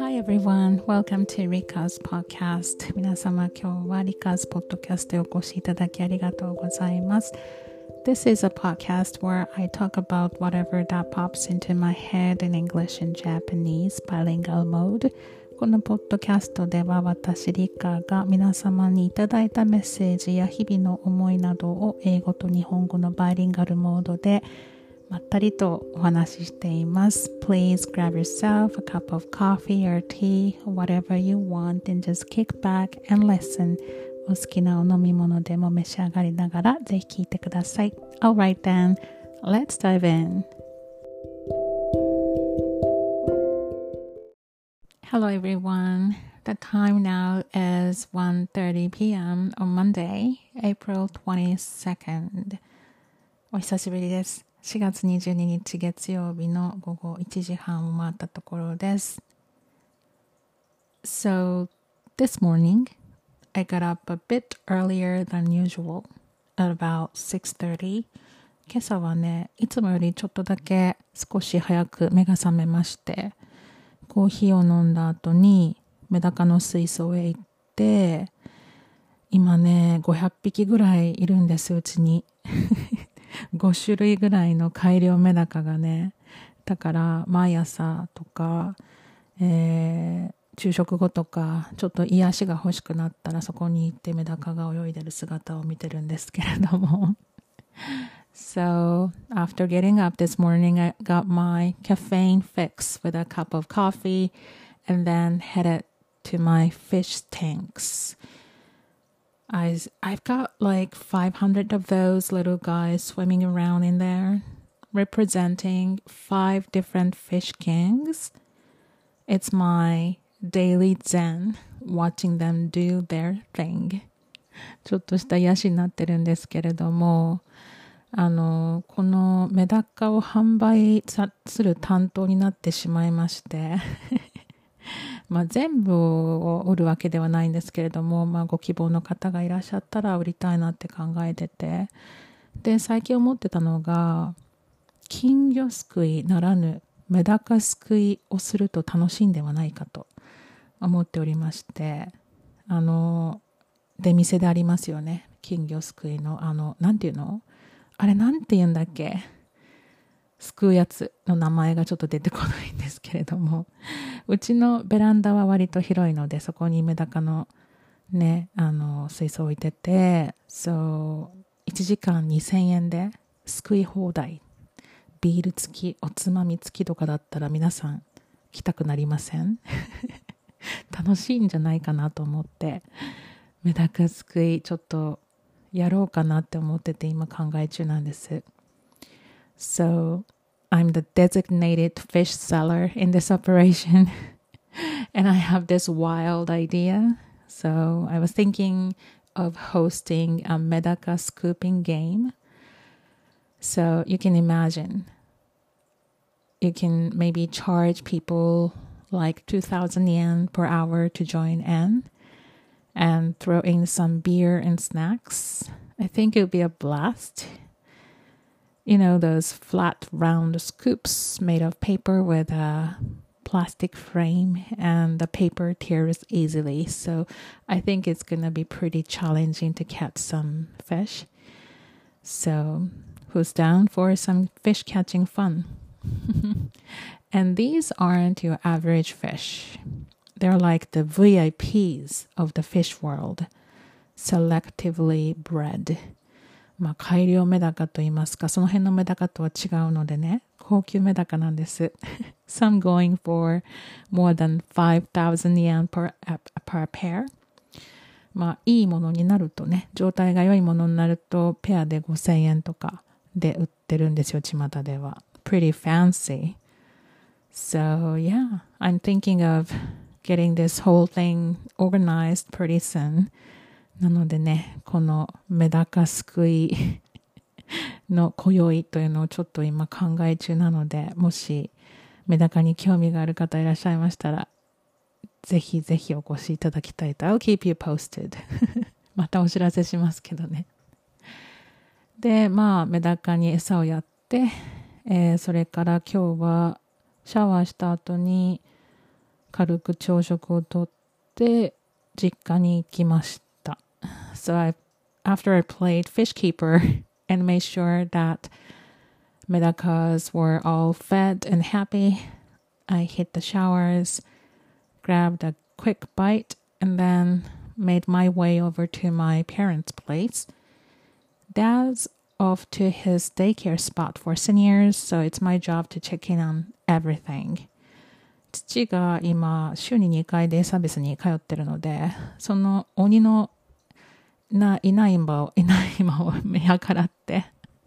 Hi everyone, welcome to Rika's podcast. 皆様今日は Rika's podcast へお越しいただきありがとうございます。This is a podcast where I talk about whatever that pops into my head in English and Japanese bilingual mode. このポッドキャストでは私リカが皆様にいただいたメッセージや日々の思いなどを英語と日本語のバイリンガルモードでまったりとお話ししています。Please grab yourself a cup of coffee or tea, whatever you want, and just kick back and listen. お好きなお飲み物でも召し上がりながらぜひ聞いてください。Alright then, let's dive in. Hello everyone. The time now is 1:30 p.m. on Monday, April 22nd. お久しぶりです。4月22日月曜日の午後1時半を回ったところです。So, this morning, I got up a bit earlier than usual, at about 6:30. 今朝はね、いつもよりちょっとだけ少し早く目が覚めまして、コーヒーを飲んだ後にメダカの水槽へ行って、今ね、500匹ぐらいいるんです、うちに。5種類ぐらいの改良メダカがね、だから毎朝とか、昼食後とかちょっと癒しが欲しくなったらそこに行ってメダカが泳いでる姿を見てるんですけれどもSo, after getting up this morning, I got my caffeine fix with a cup of coffee and then headed to my fish tanks.I've got like 500 of those little guys swimming around in there, representing 5 different fish kings. It's my daily zen, watching them do their thing. ちょっとした癒しになってるんですけれども、このメダカを販売する担当になってしまいましてまあ全部を売るわけではないんですけれども、まあご希望の方がいらっしゃったら売りたいなって考えてて、で最近思ってたのが金魚すくいならぬメダカすくいをすると楽しいんではないかと思っておりまして、出店でありますよね、金魚すくいのなんていうの、あれなんて言うんだっけ、すくうやつの名前がちょっと出てこないんですけれども、うちのベランダは割と広いのでそこにメダカのね水槽置いてて、1時間2000円ですくい放題、ビール付きおつまみ付きとかだったら皆さん来たくなりません？楽しいんじゃないかなと思ってメダカすくいちょっとやろうかなって思ってて今考え中なんです。So, I'm the designated fish seller in this operation and I have this wild idea. So, I was thinking of hosting a medaka scooping game. So, you can imagine, you can maybe charge people like 2,000 yen per hour to join in and throw in some beer and snacks. I think it would be a blast.You know, those flat round scoops made of paper with a plastic frame and the paper tears easily. So I think it's going to be pretty challenging to catch some fish. So who's down for some fish catching fun? And these aren't your average fish. They're like the VIPs of the fish world, selectively bred.まあ改良メダカと言いますか、その辺のメダカとは違うのでね、高級メダカなんです。Some going for more than 5,000 yen per pair. まあいいものになるとね、状態が良いものになるとペアで5,000円とかで売ってるんですよ、巷では。Pretty fancy. So yeah, I'm thinking of getting this whole thing organized pretty soon.なのでね、このメダカすくいの今宵というのをちょっと今考え中なので、もしメダカに興味がある方いらっしゃいましたら、ぜひぜひお越しいただきたいと。I'll keep you posted. またお知らせしますけどね。で、まあメダカに餌をやって、それから今日はシャワーした後に軽く朝食をとって実家に行きました。So after I played fish keeper and made sure that medacas were all fed and happy, I hit the showers, grabbed a quick bite, and then made my way over to my parents' place. Dad's off to his daycare spot for seniors, so it's my job to check in on everything. 父が今週に2回デイサービスに通ってるので、その鬼のいない今を見計らって、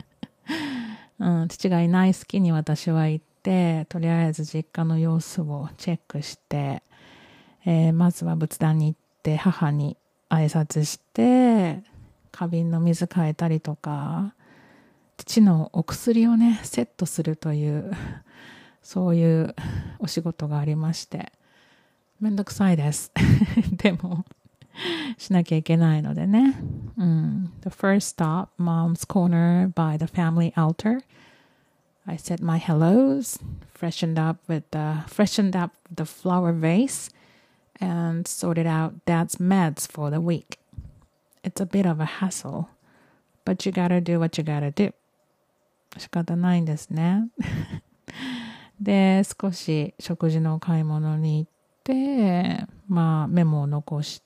父がいない隙に私は行って、とりあえず実家の様子をチェックして、まずは仏壇に行って母に挨拶して、花瓶の水変えたりとか、父のお薬をねセットするというそういうお仕事がありまして、めんどくさいですでもしなきゃいけないのでね。The first stop, Mom's corner by the family altar. I said my hellos, freshened up the flower vase, and sorted out Dad's meds for the week. It's a bit of a hassle, but you gotta do what you gotta do. 仕方ないんですねで、少し食事の買い物に行って、メモを残して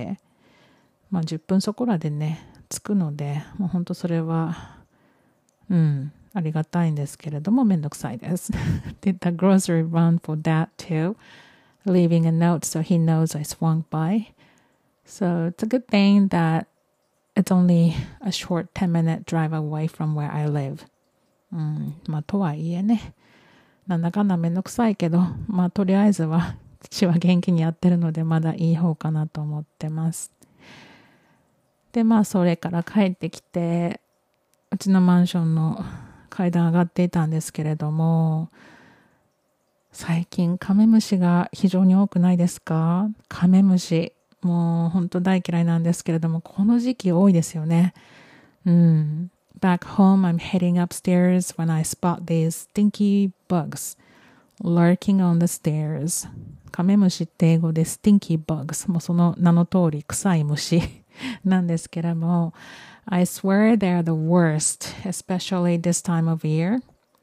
、10分そこらでね着くので、もう本当それはありがたいんですけれども、めんどくさいですDid the grocery run for that too, leaving a note so he knows I swung by. So it's a good thing that it's only a short 10-minute drive away from where I live. とはいえね、なんだかんだめんどくさいけど、とりあえずは父は元気にやってるのでまだいい方かなと思ってます。で、それから帰ってきて、うちのマンションの階段上がっていたんですけれども、最近カメムシが非常に多くないですか？カメムシ。もう本当大嫌いなんですけれども、この時期多いですよね。Back home, I'm heading upstairs when I spot these stinky bugs lurking on the stairs. カメムシって英語で stinky bugs。もうその名の通り臭い虫なんですけれども、I swear they're the worst, especially this time of year.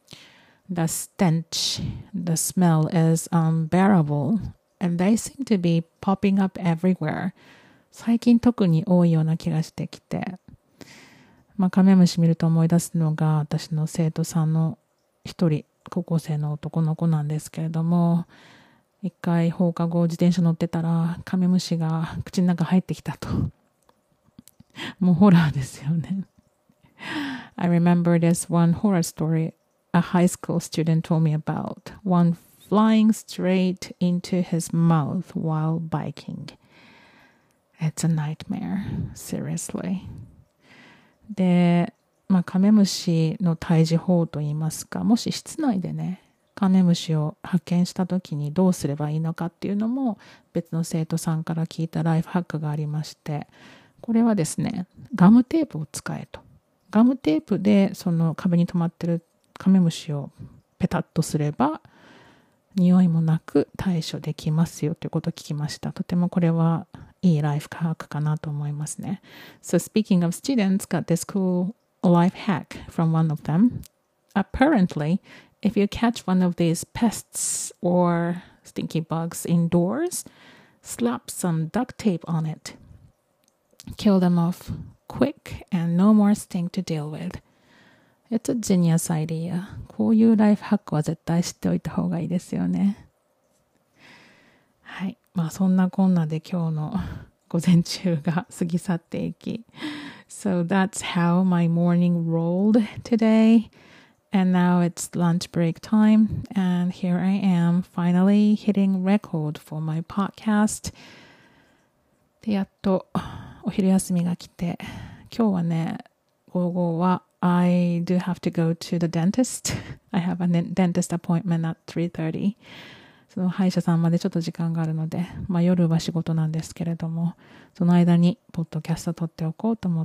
The stench, the smell is unbearable, and they seem to be popping up everywhere. 最近特に多いような気がしてきて、カメムシ見ると思い出すのが私の生徒さんの一人、高校生の男の子なんですけれども、一回放課後自転車乗ってたらカメムシが口の中入ってきたと。もうホラーですよね。I remember this one horror story a high school student told me about. One flying straight into his mouth while biking. It's a nightmare. Seriously. で、カメムシの退治法といいますか、もし室内でね、カメムシを発見した時にどうすればいいのかっていうのも別の生徒さんから聞いたライフハックがありまして、これはですね、ガムテープを使えと。ガムテープでその壁に止まってるカメムシをペタッとすれば匂いもなく対処できますよということを聞きました。とてもこれはいいライフハックかなと思いますね。So speaking of students, got this cool life hack from one of them. Apparently, if you catch one of these pests or stinky bugs indoors, slap some duct tape on it. Kill them off quick and no more stink to deal with. It's a genius idea. こういうライフハックは絶対知っておいた方がいいですよね。はい。そんなこんなで今日の午前中が過ぎ去っていき。So that's how my morning rolled today. And now it's lunch break time. And here I am finally hitting record for my podcast. で、やっとお昼休みが来て、今日はね、午後はI do have to go to the dentist. I have a dentist appointment at 3:30. その歯医者さんまでちょっと時間があるので、夜は仕事なんですけれども、その間にポッドキャスト撮っておこうと思って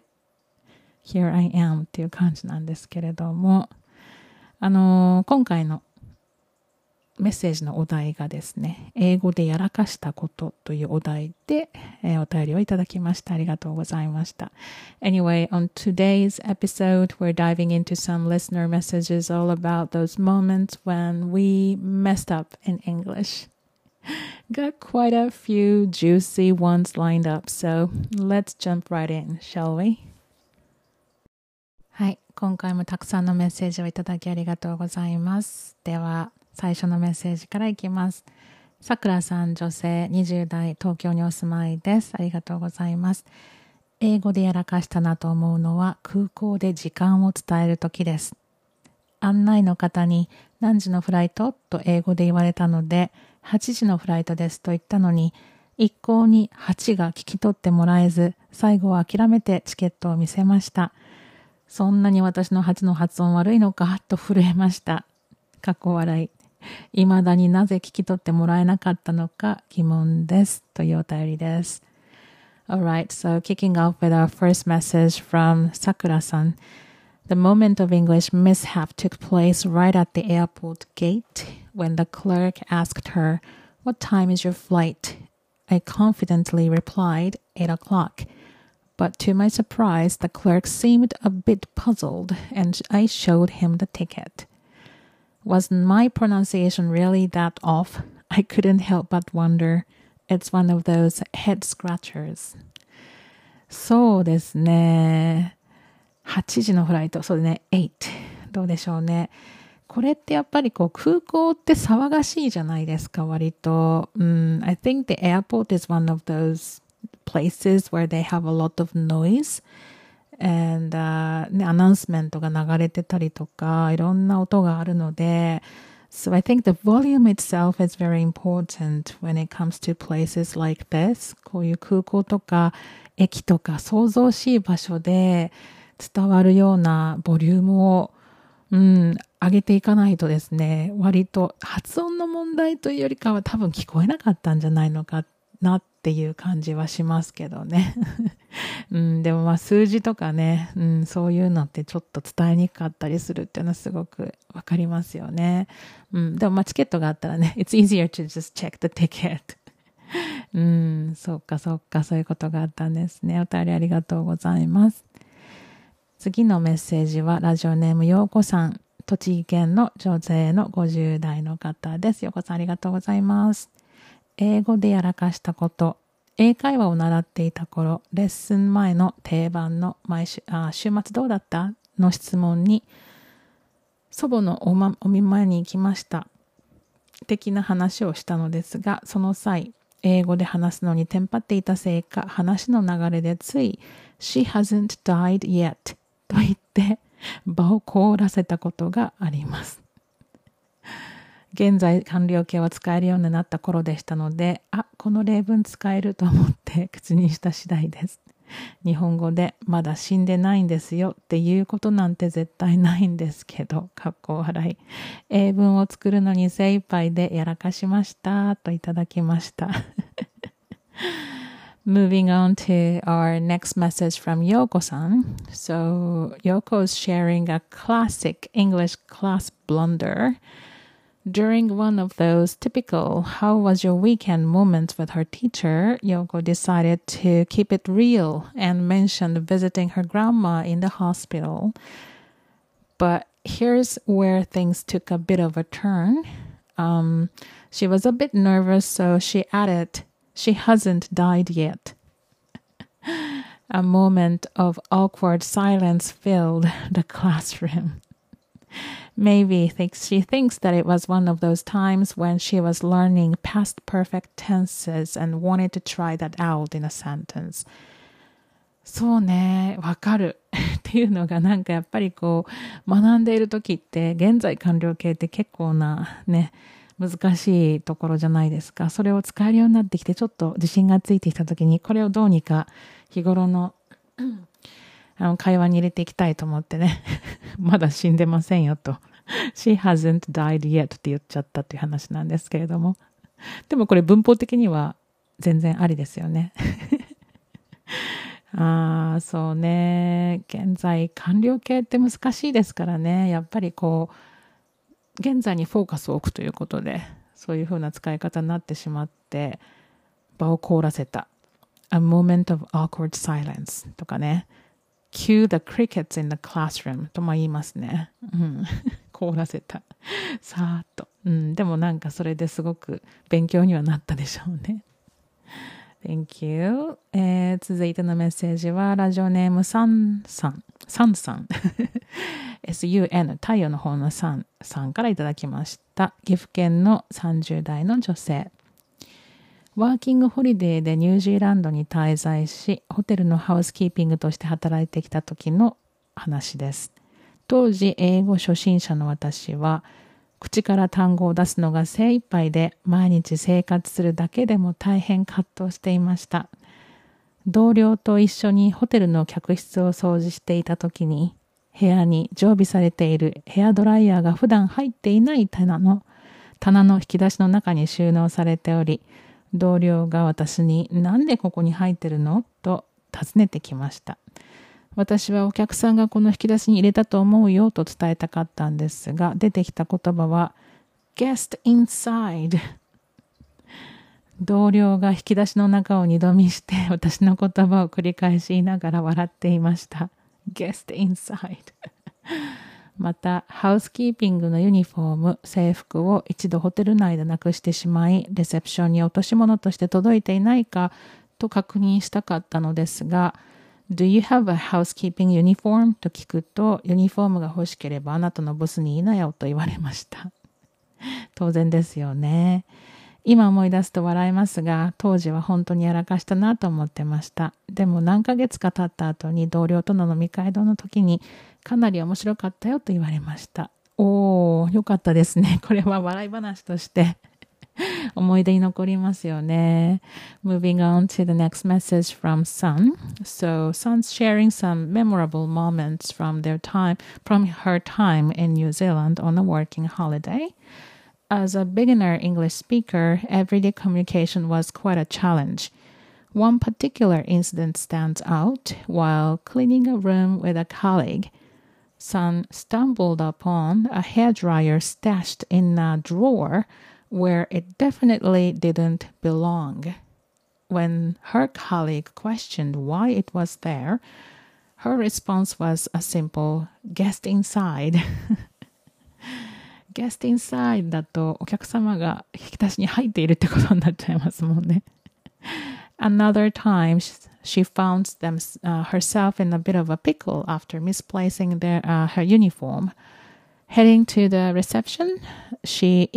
、Here I am っていう感じなんですけれども、今回のメッセージのお題がですね、英語でやらかしたことというお題で、お便りをいただきました。ありがとうございました。Anyway, on today's episode, we're diving into some listener messages all about those moments when we messed up in English. Got quite a few juicy ones lined up, so let's jump right in, shall we? はい、今回もたくさんのメッセージをいただきありがとうございます。では、最初のメッセージからいきます。さくらさん、女性、20代、東京にお住まいです。ありがとうございます。英語でやらかしたなと思うのは空港で時間を伝えるときです。案内の方に何時のフライトと英語で言われたので、8時のフライトですと言ったのに、一向に8が聞き取ってもらえず、最後は諦めてチケットを見せました。そんなに私の8の発音悪いのかと震えました。かっこ笑い。未だになぜ聞き取ってもらえなかったのか疑問です。というお便りです。Alright, so kicking off with our first message from Sakura-san. The moment of English mishap took place right at the airport gate when the clerk asked her, "What time is your flight?" I confidently replied, 8 o'clock.But to my surprise, the clerk seemed a bit puzzled, and I showed him the ticket. Wasn't my pronunciation really that off? I couldn't help but wonder. It's one of those head scratchers. そうですね。8時のフライト、そうね、8。どうでしょうね。これってやっぱりこう空港って騒がしいじゃないですか、割と。I think the airport is one of those...places where they have a lot of noise and、ね、アナウンスメントが流れてたりとかいろんな音があるので So I think the volume itself is very important when it comes to places like this こういう空港とか駅とか騒々しい場所で伝わるようなボリュームを上げていかないとですね割と発音の問題というよりかは多分聞こえなかったんじゃないのかなっていう感じはしますけどね、でもまあ数字とかね、そういうのってちょっと伝えにくかったりするっていうのはすごくわかりますよね、でもまあチケットがあったらね It's easier to just check the ticket そうかそういうことがあったんですね。お便りありがとうございます。次のメッセージはラジオネームようこさん、栃木県の女性の50代の方です。ようこさんありがとうございます。英語でやらかしたこと。英会話を習っていた頃、レッスン前の定番の週末どうだったの質問に、祖母のお見舞いに行きました。的な話をしたのですが、その際、英語で話すのにテンパっていたせいか、話の流れでつい、She hasn't died yet と言って、場を凍らせたことがあります。現在完了形は使えるようになった頃でしたので、この例文使えると思って口にした次第です。日本語でまだ死んでないんですよっていうことなんて絶対ないんですけど、かっこ笑い。英文を作るのに精一杯でやらかしましたといただきました。Moving on to our next message from Yoko-san. So, Yoko is sharing a classic English class blunder.During one of those typical "How was your weekend?" moments with her teacher, Yoko decided to keep it real and mentioned visiting her grandma in the hospital. But here's where things took a bit of a turn. She was a bit nervous, so she added, "She hasn't died yet." A moment of awkward silence filled the classroom.Maybe she thinks that it was one of those times when she was learning past perfect tenses and wanted to try that out in a sentence. そうね、わかるっていうのがなんかやっぱりこう学んでいる時って現在完了形って結構なね難しいところじゃないですか。それを使えるようになってきてちょっと自信がついてきた時にこれをどうにか日頃の会話に入れていきたいと思ってねまだ死んでませんよとShe hasn't died yet って言っちゃったっていう話なんですけれどもでもこれ文法的には全然ありですよねそうね現在完了形って難しいですからねやっぱりこ現在にフォーカスを置くということで、そういう風な使い方になってしまって、場を凍らせた。A moment of awkward silence とかね。Cue the crickets in the classroom とも言いますね。凍らせた。さーっと。でもなんかそれですごく勉強にはなったでしょうね。Thank you、続いてのメッセージはラジオネームサンさんSUN 太陽の方のサンさんからいただきました。岐阜県の30代の女性。ワーキングホリデーでニュージーランドに滞在し、ホテルのハウスキーピングとして働いてきた時の話です。当時英語初心者の私は口から単語を出すのが精一杯で、毎日生活するだけでも大変葛藤していました。同僚と一緒にホテルの客室を掃除していた時に、部屋に常備されているヘアドライヤーが普段入っていない棚の引き出しの中に収納されており、同僚が私になんでここに入ってるのと尋ねてきました。私はお客さんがこの引き出しに入れたと思うよと伝えたかったんですが、出てきた言葉は Guest inside。 同僚が引き出しの中を二度見して私の言葉を繰り返し言いながら笑っていました。 Guest inside。 またハウスキーピングのユニフォーム、制服を一度ホテル内でなくしてしまい、レセプションに落とし物として届いていないかと確認したかったのですが、Do you have a housekeeping uniform? と聞くと、ユニフォームが欲しければあなたのボスに言いなよと言われました。当然ですよね。今思い出すと笑いますが、当時は本当にやらかしたなと思ってました。でも何ヶ月か経った後に同僚との飲み会の時に、かなり面白かったよと言われました。おー、よかったですね。これは笑い話として思い出に残りますよね。Moving on to the next message from Sun. So Sun's sharing some memorable moments from her time in New Zealand on a working holiday. As a beginner English speaker, everyday communication was quite a challenge. One particular incident stands out. While cleaning a room with a colleague, Sun stumbled upon a hairdryer stashed in a drawer where it definitely didn't belong. When her colleague questioned why it was there, her response was a simple guest inside. guest inside だとお客様が引き出しに入っているってことになっちゃいますもんね。Another time, she found herself in a bit of a pickle after misplacing her uniform. Heading to the reception, she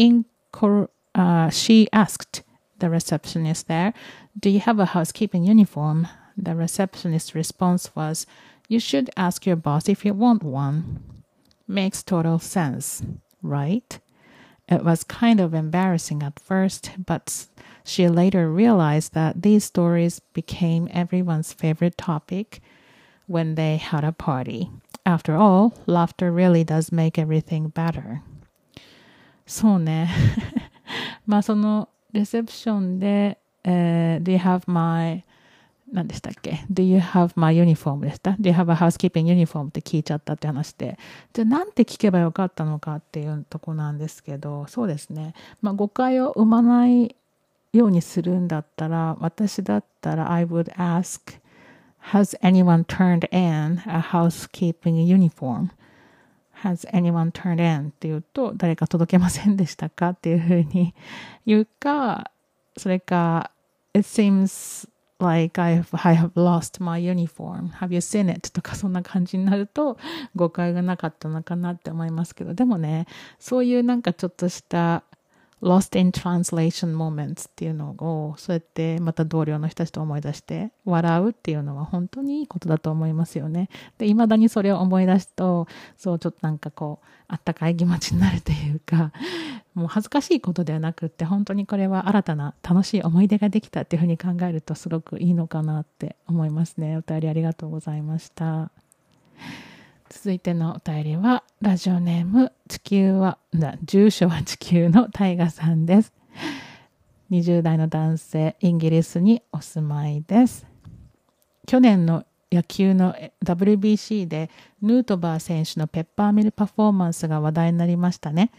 asked the receptionist there, "Do you have a housekeeping uniform?" The receptionist's response was, "You should ask your boss if you want one." Makes total sense, right? It was kind of embarrassing at first, but she later realized that these stories became everyone's favorite topic when they had a party. After all, laughter really does make everything better. そうね。まあそのレセプションで、Do you have my 何でしたっけ Do you have my uniform でした Do you have a housekeeping uniform って聞いちゃったって話で、じゃあなんて聞けばよかったのかっていうとこなんですけど、そうですね。まあ誤解を生まないようにするんだったら、私だったら I would ask, Has anyone turned in a housekeeping uniform?Has anyone turned in? って言うと、誰か届けませんでしたかっていうふうに言うか、それか、It seems like I have lost my uniform. Have you seen it? とかそんな感じになると誤解がなかったのかなって思いますけど、でもね、そういうなんかちょっとしたLost in translation moments っていうのをそうやってまた同僚の人たちと思い出して笑うっていうのは本当にいいことだと思いますよね。で、未だにそれを思い出すと、そうちょっとなんかこうあったかい気持ちになるというか、もう恥ずかしいことではなくって本当にこれは新たな楽しい思い出ができたっていうふうに考えるとすごくいいのかなって思いますね。お便りありがとうございました。続いてのお便りはラジオネーム住所は地球のタイガさんです。20代の男性、イギリスにお住まいです。去年の野球の WBC でヌートバー選手のペッパーミルパフォーマンスが話題になりましたね。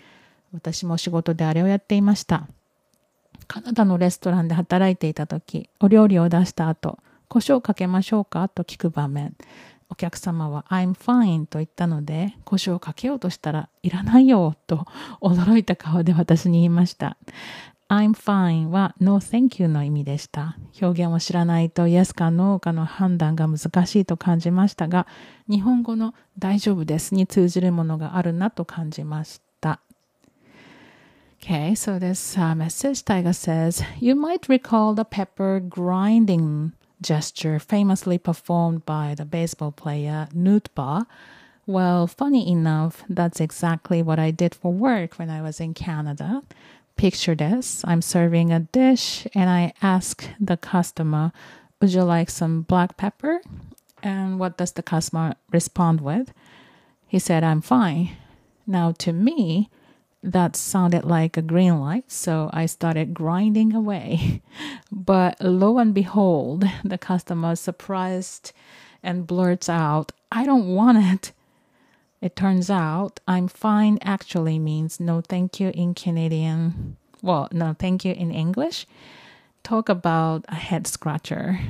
私も仕事であれをやっていました。カナダのレストランで働いていた時、お料理を出した後、胡椒かけましょうかと聞く場面。お客様は I'm fine と言ったので、胡椒をかけようとしたらいらないよと驚いた顔で私に言いました。I'm fine は No thank you の意味でした。表現を知らないと Yes か No かの判断が難しいと感じましたが、日本語の大丈夫ですに通じるものがあるなと感じました。Okay, so this message, Taiga says, you might recall the pepper grinding gesture famously performed by the baseball player Nootbaar. Well, funny enough, that's exactly what I did for work when I was in Canada. Picture this. I'm serving a dish and I ask the customer, would you like some black pepper? And what does the customer respond with? He said, I'm fine. Now to me, that sounded like a green light, so I started grinding away. But lo and behold, the customer is surprised and blurts out, I don't want it. It turns out, I'm fine actually means no thank you in Canadian. Well, no thank you in English. Talk about a head scratcher.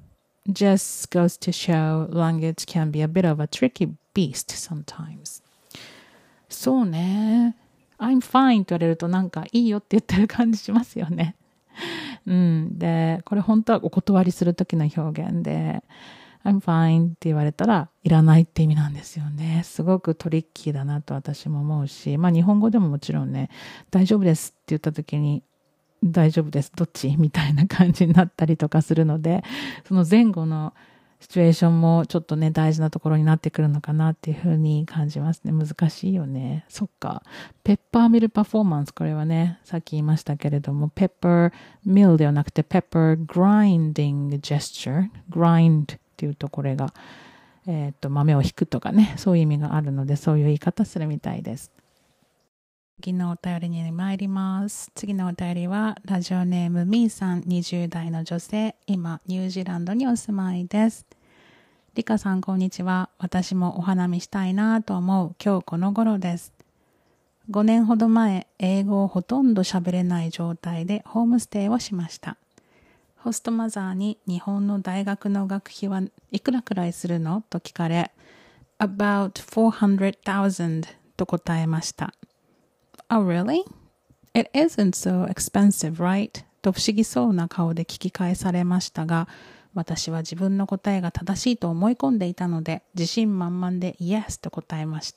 Just goes to show language can be a bit of a tricky beast sometimes. そうね。I'm fine って言われるとなんかいいよって言ってる感じしますよね。で、これ本当はお断りする時の表現で、I'm fine って言われたらいらないって意味なんですよね。すごくトリッキーだなと私も思うし、まあ日本語でももちろんね、大丈夫ですって言った時に、大丈夫です、どっちみたいな感じになったりとかするので、その前後のシチュエーションもちょっとね、大事なところになってくるのかなっていうふうに感じますね。難しいよね。そっか。ペッパーミルパフォーマンス、これはね、さっき言いましたけれども、ペッパーミルではなくて、ペッパーグラインディングジェスチャー、グラインドっていうとこれが、豆を引くとかね、そういう意味があるので、そういう言い方するみたいです。次のお便りに参ります。次のお便りは、ラジオネームみーさん、20代の女性、今、ニュージーランドにお住まいです。リカさん、こんにちは。私もお花見したいなと思う今日この頃です。5年ほど前、英語をほとんど喋れない状態でホームステイをしました。ホストマザーに日本の大学の学費はいくらくらいするのと聞かれ、About $400,000 と答えました。Oh, really? It isn't so expensive, right? と不思議そうな顔で聞き返されましたが、私は自分の答えが正しいと思い込んでいたので、自信満々で Yes と答えました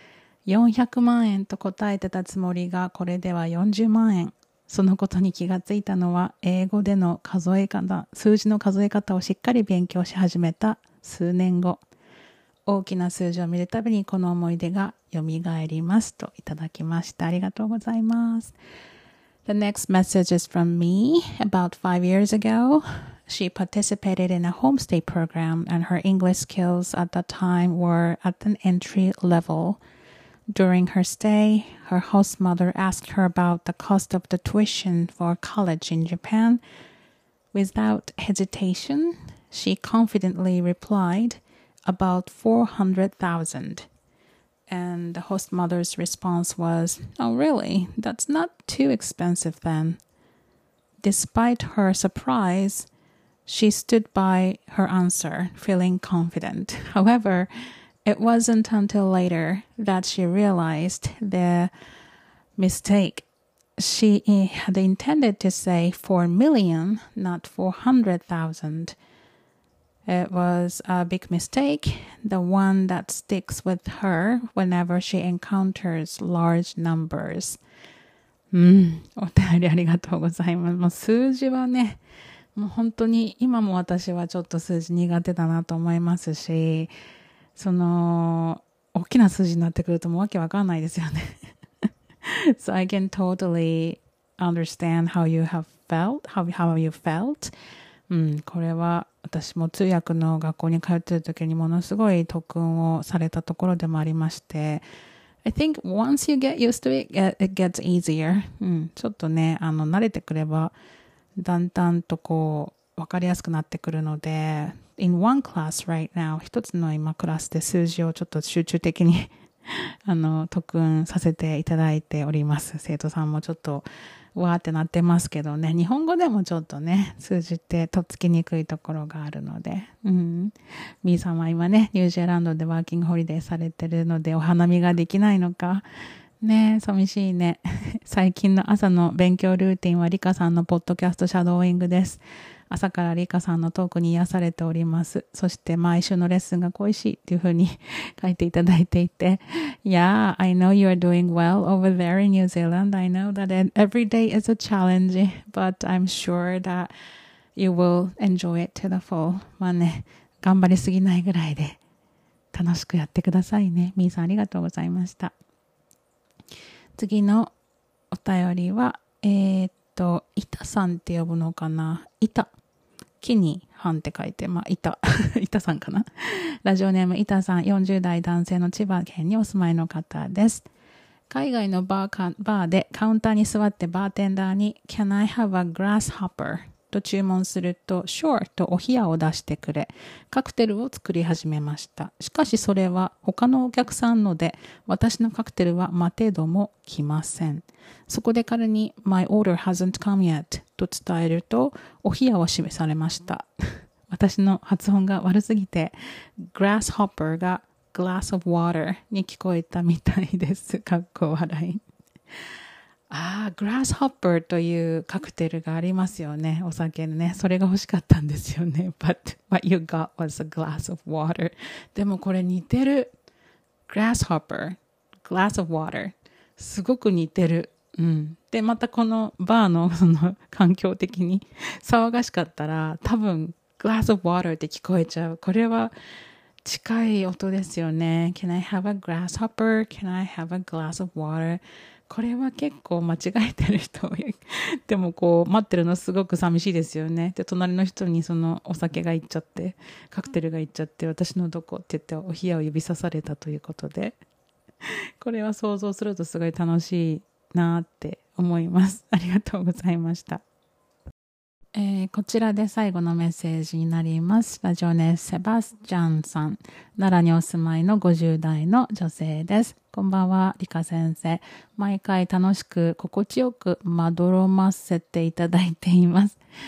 。400万円と答えてたつもりが、これでは40万円。そのことに気がついたのは、英語での数え方、数字の数え方をしっかり勉強し始めた数年後。大きな数字を見るたびにこの思い出が蘇りますといただきました。ありがとうございます。The next message is from me. About 5 years ago, she participated in a homestay program and her English skills at the time were at an entry level. During her stay, her host mother asked her about the cost of the tuition for college in Japan. Without hesitation, she confidently replied, about 400,000. And the host mother's response was, oh, really? That's not too expensive then. Despite her surprise, she stood by her answer, feeling confident. However, it wasn't until later that she realized the mistake. She had intended to say 4 million, not 400,000. It was a big mistake, the one that sticks with her whenever she encounters large numbers. お便りありがとうございます。もう数字はね、もう本当に今も私はちょっと数字苦手だなと思いますし、その大きな数字になってくるともうわけわかんないですよね。So I can totally understand how you have felt, how you felt. これは私も通訳の学校に通っている時にものすごい特訓をされたところでもありまして、I think once you get used to it, it gets easier. ちょっとね、慣れてくればだんだんとこう分かりやすくなってくるので、in one class right now, 一つの今クラスで数字をちょっと集中的に特訓させていただいております。生徒さんもちょっと、わーってなってますけどね、日本語でもちょっとね、通じてとっつきにくいところがあるので、みーさんは今ね、ニュージーランドでワーキングホリデーされてるので、お花見ができないのか、ね、寂しいね。最近の朝の勉強ルーティンはリカさんのポッドキャストシャドーイングです。朝からリカさんのトークに癒されております。そして毎週のレッスンが恋しいっていう風に書いていただいていて。Yeah, I know you are doing well over there in New Zealand. I know that every day is a challenge, but I'm sure that you will enjoy it to the full. まあね、頑張りすぎないぐらいで楽しくやってくださいね。みーさんありがとうございました。次のお便りは、板さんって呼ぶのかな？板。木に半って書いて、板さんかな。ラジオネーム板さん、40代男性の千葉県にお住まいの方です。海外のバーでカウンターに座ってバーテンダーに Can I have a grasshopper? と注文すると Sure とお冷やを出してくれ、カクテルを作り始めました。しかしそれは他のお客さんので、私のカクテルは待てども来ません。そこで彼に My order hasn't come yet と伝えると、お冷やを示されました。私の発音が悪すぎて、grasshopper が glass of water に聞こえたみたいです。かっこ笑い。グラスホッパーというカクテルがありますよね。お酒ね。それが欲しかったんですよね。But what you got was a glass of water. でもこれ似てる。grasshopper, glass of water. すごく似てる。で、またこのバーのその環境的に騒がしかったら多分 glass of water って聞こえちゃう。これは近い音ですよね。Can I have a grasshopper? Can I have a glass of water?これは結構間違えてる人でもこう待ってるのすごく寂しいですよね。で、隣の人にそのお酒が行っちゃって、カクテルが行っちゃって、私のどこって言ってお冷やを指さされたということで、これは想像するとすごい楽しいなって思います。ありがとうございました。こちらで最後のメッセージになります。ラジオネームセバスチャンさん。奈良にお住まいの50代の女性です。こんばんは、リカ先生。毎回楽しく心地よくまどろませていただいています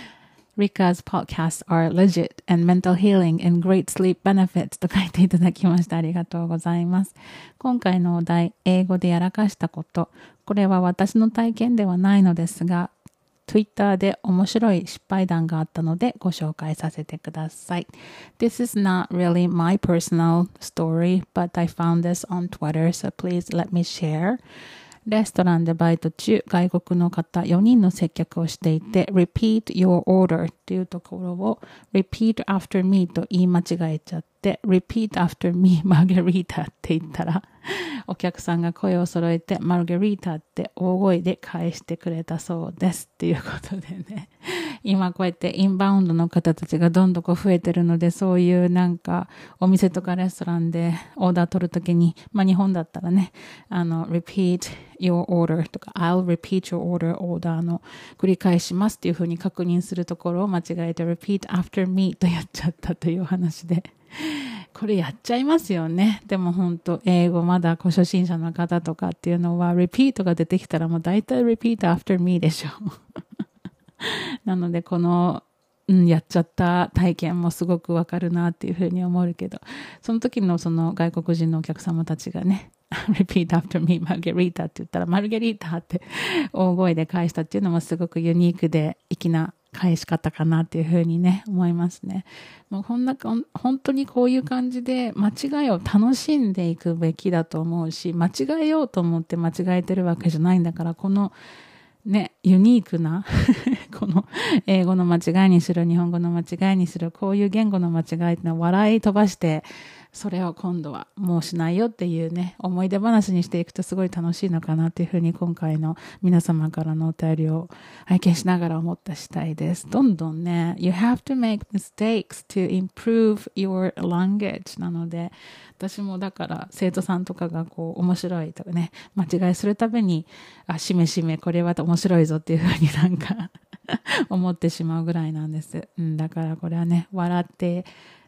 。Rika's podcasts are legit and mental healing and great sleep benefits と書いていただきました。ありがとうございます。今回のお題、英語でやらかしたこと。これは私の体験ではないのですが、Twitter で面白い失敗談があったのでご紹介させてください。This is not really my personal story, but I found this on Twitter, so please let me share. レストランでバイト中、外国の方4人の接客をしていて、repeat your order っていうところを repeat after me と言い間違えちゃって、repeat after me マルゲリータって言ったら、お客さんが声を揃えてマルゲリータって大声で返してくれたそうですっていうことでね、今こうやってインバウンドの方たちがどんどん増えてるので、そういうなんかお店とかレストランでオーダー取るときに、日本だったらね、repeat your order とか I'll repeat your order オーダーの繰り返しますっていう風に確認するところを間違えて repeat after me とやっちゃったというお話で、これやっちゃいますよね。でも本当英語まだ初心者の方とかっていうのは repeat が出てきたらもう大体 repeat after me でしょなのでこのやっちゃった体験もすごくわかるなっていうふうに思うけど、その時のその外国人のお客様たちがねrepeat after me マルゲリータって言ったらマルゲリータって大声で返したっていうのもすごくユニークで粋な返し方かなっていうふうにね思いますね。もう本当にこういう感じで間違いを楽しんでいくべきだと思うし、間違えようと思って間違えてるわけじゃないんだから、このね、ユニークなこの英語の間違いにしろ日本語の間違いにしろ、こういう言語の間違いってのは笑い飛ばしてそれを今度はもうしないよっていうね思い出話にしていくとすごい楽しいのかなっていうふうに今回の皆様からのお便りを拝見しながら思った次第です。どんどんね You have to make mistakes to improve your language なので、私もだから生徒さんとかがこう面白いとかね間違いするたびにしめしめこれは面白いぞっていうふうに思ってしまうぐらいなんです。だからこれはね笑って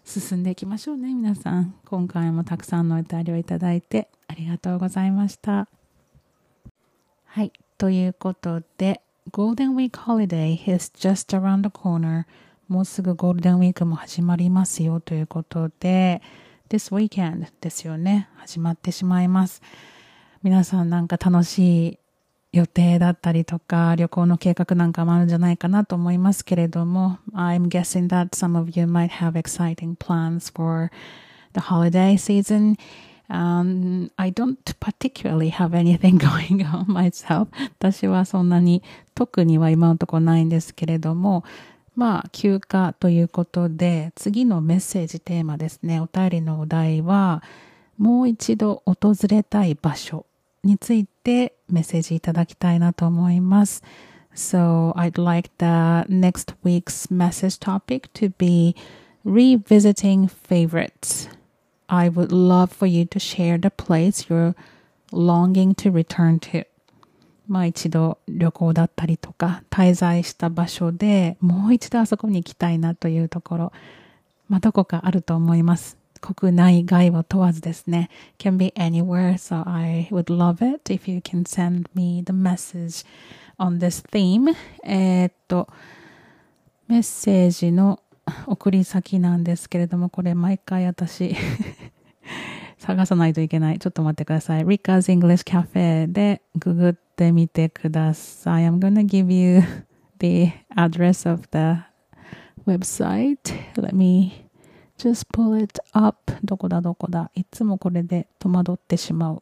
進んでいきましょうね、皆さん。今回もたくさんのお便りをいただいてありがとうございました。はい、ということで、Golden Week Holiday is just around the corner. もうすぐゴールデンウィークも始まりますよということで、This weekend ですよね。始まってしまいます。皆さんなんか楽しい予定だったりとか、旅行の計画なんかもあるんじゃないかなと思いますけれども、I'm guessing that some of you might have exciting plans for the holiday season. I don't particularly have anything going on myself. 私はそんなに特には今のところないんですけれども、休暇ということで、次のメッセージテーマですね。お便りのお題は、もう一度訪れたい場所についてメッセージいただきたいなと思います。So I'd like the next week's message topic to be revisiting favorites.I would love for you to share the place you're longing to return to. 一度旅行だったりとか滞在した場所でもう一度あそこに行きたいなというところ、どこかあると思います。国内外を問わずですね。Can be anywhere, so I would love it if you can send me the message on this theme. メッセージの送り先なんですけれども、これ毎回私探さないといけない。ちょっと待ってください。Rika's English Cafe でググってみてください。I'm gonna give you the address of the website. Let me just pull it up. どこだ。いつもこれで戸惑ってしまう。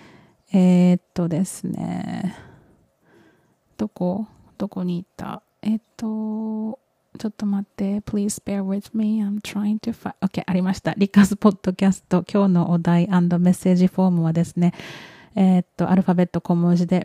ですね。どこに行った？ちょっと待って。Please bear with me. I'm trying to find. OK, ありました。リカスポッドキャスト。今日のお題&メッセージフォームはですね、アルファベット小文字で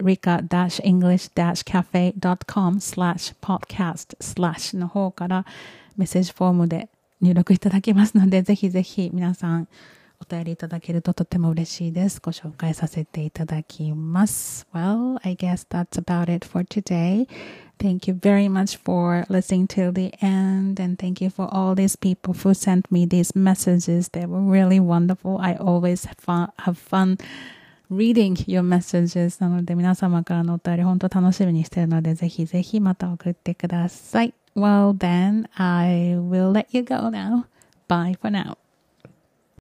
rika-english-cafe.com/podcast/ の方からメッセージフォームで入力いただけますので、ぜひぜひ皆さんお便りいただけるととても嬉しいです。ご紹介させていただきます。Well, I guess that's about it for today. Thank you very much for listening till the end, and thank you for all these people who sent me these messages. They were really wonderful. I always have fun reading your messages. なので皆様からのお便り本当楽しみにしているので、ぜひぜひまた送ってください。Well then, I will let you go now. Bye for now.